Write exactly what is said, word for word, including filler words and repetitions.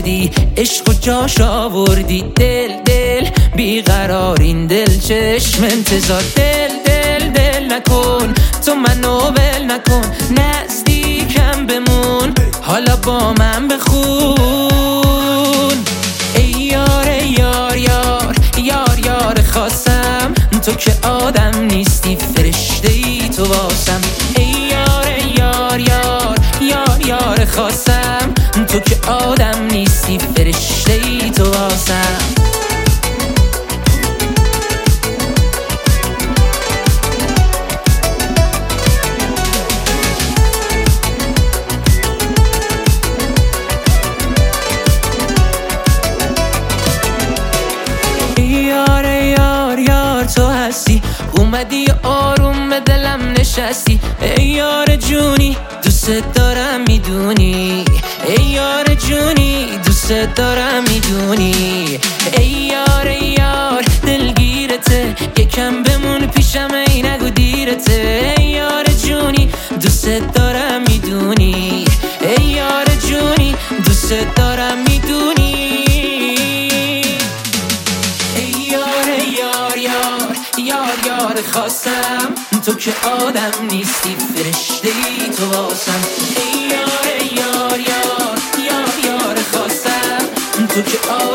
بردی، عشق و جاش آوردی. دل دل بیقرار این دل چشم انتظار. دل دل دل نکن تو منو ول نکن، نزدیکم بمون حالا با من بخون. ای یار ای یار یار یار یار خواستم، تو که آدم نیستی فرشته ای تو واسم. ای یار ای یار یار یار یار خواستم، تو که آدم نیستی فرشته ای تو واسم. تو هستی اومدی آروم به دلم نشستی. ای یار جونی دوست دارم میدونی، ای یار جونی دوست دارم میدونی. ای یار ای یار دلگیرته، یکم بمون پیشم ای نگو دیرته. ای یار جونی دوست دارم میدونی، ای یار جونی دوست دارم میدونی. یار یار خواستم، تو که آدم نیستی فرشته ای تو واسم. ای یار ای یار یار یار یار خواستم، تو که